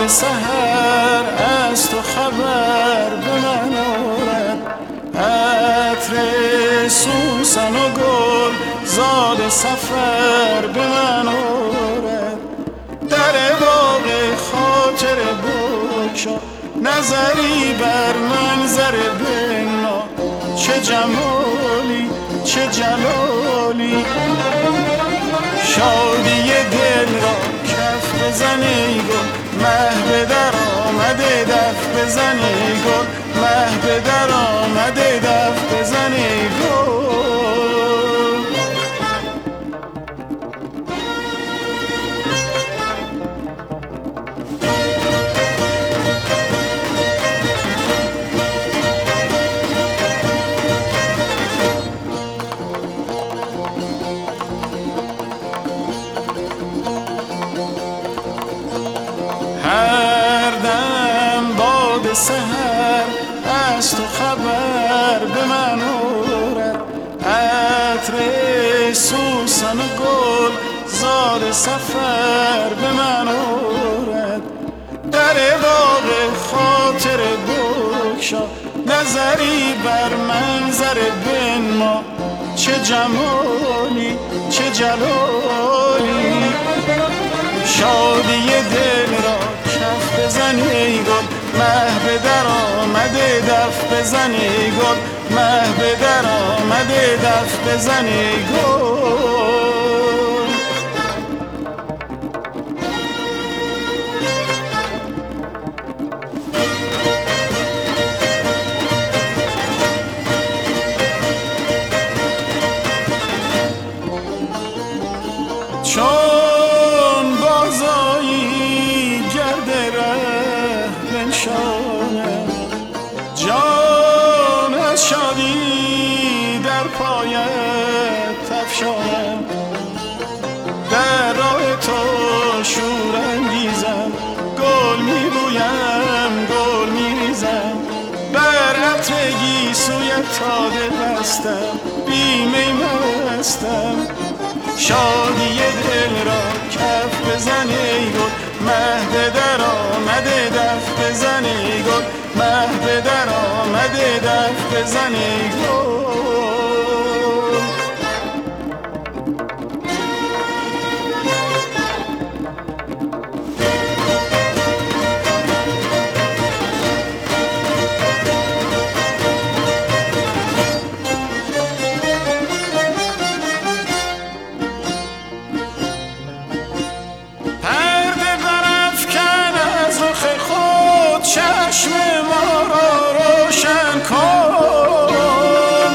سحر از تو خبر به من آرد، عطر سوسن و گل زاد سفر به من آرد. در باغ خاطر بگشا نظری بر منظر بنا، چه جمالی چه جلالی. شادی دل را کف بزن ای گل، مه به در آمده دف بزن ای گل، مه به در آمده دف بزن ای گل. هر دم باد سحر از تو خبر به من آرد، عطر سوسن و گل زاد سفر به من آرد. در باغ خاطر بگشا نظری بر منظر بنما، چه جمالی چه جلالی. شادی دل را کف بزن ای گل، مه به در آمده دف بزن ای گل، مه به در آمده دف بزن ای گل. چون بازایی گرد ره بنشانم، جان از شادی در پایت افشانم. در راه تو شور انگیزم، گل میبویم گل میریزم. بر عطر گیسویت تا دل بستم، بی می مستم. شادی دل را کف بزن ای گل، مه به در آمده دف بزن ای گل، مه به در آمده دف بزن ای گل. چشم ما را روشن کن،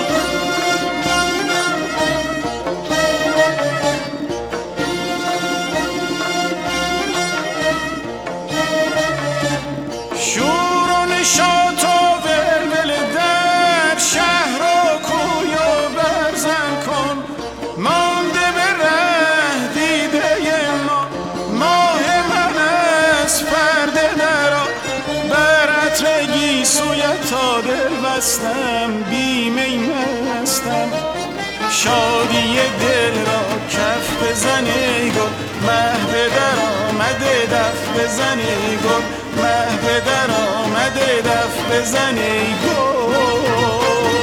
شور و نشاط و ولول در شهر و کوی و برزن کن. مانده به ره دیده ما، ماه من از پرده درآ. بر عطر گیسویت تا دل بستم، بی می مستم. شادی دل را کف بزن ای گل، مه به در آمده دف بزن ای گل، مه به در آمده دف بزن ای گل.